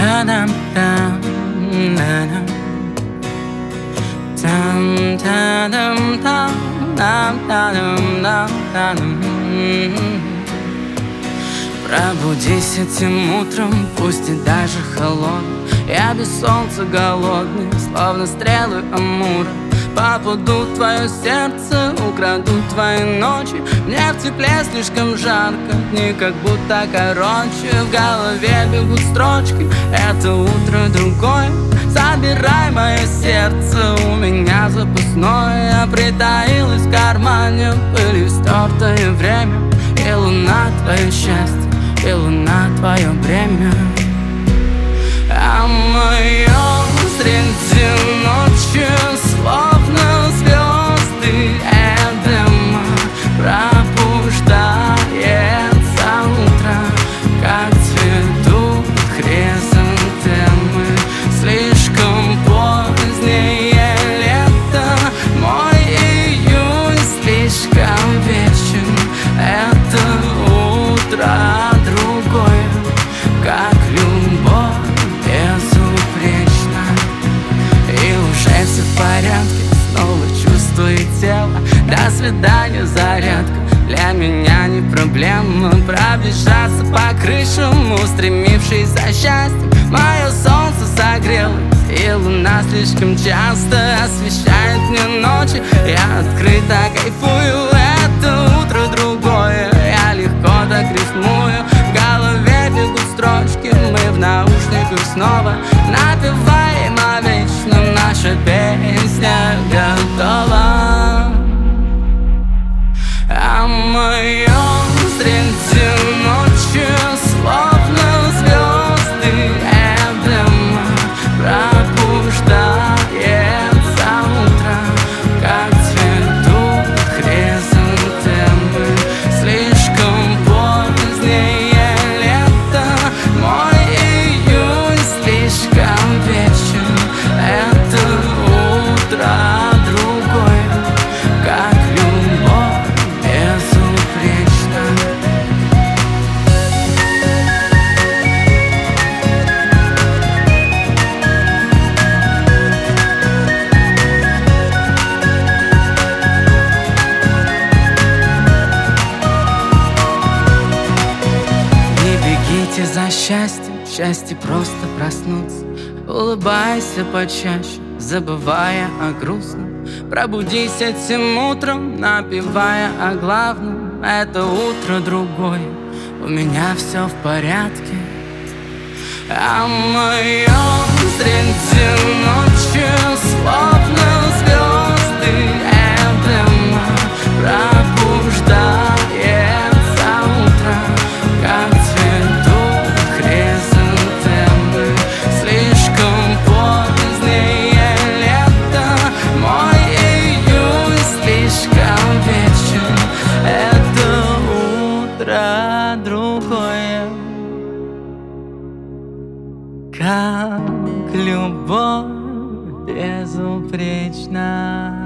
Та-дам-там, на-дам. Там-та-дам-там, нам-та-дам-дам-та-дам. Пробудись этим утром, пусть и даже холодный. Я без солнца голодный, словно стрелы Амура. Попадут в твое сердце, украдут твои ночи. Мне в тепле слишком жарко, дни как будто короче. В голове бегут строчки, это утро другое. Забирай мое сердце, у меня запасное. Притаилось в кармане пылью стертое время. И луна твое счастье, и луна твое бремя. А мое среди ночи словно звезды Эдема пробуждается утро, как цветут хризантемы. Слишком позднее лето, мой июнь слишком вечен. Это утро другое, как любовь безупречно. И уже все в порядке, снова чувство и тело. До свидания, зарядка, для меня не проблема. Пробежаться по крышам, устремившись за счастьем. Мое солнце согрелось, и луна слишком часто освещает мне ночи. Я открыто кайфую, это утро другое. Я легко так рифмую, в голове бегут строчки. Мы в наушниках снова напеваем о вечном. Наша песня готова. А мое среди ночи словно звезды Эдема пробуждается утро, как цветут хризантемы. Слишком позднее лето, мой июнь слишком вечен. Это утро другое, как любовь безупречно. Не бегите за счастьем, счастье просто проснуться. Улыбайся почаще, забывая о грустном. Пробудись этим утром, напевая о главном. Это утро другое, у меня все в порядке. А мое среди ночи словно звезды Эдема пробуждается утро, как цветут хризантемы. Слишком позднее лето, мой июнь слишком вечен. Это утро другое, как любовь безупречна.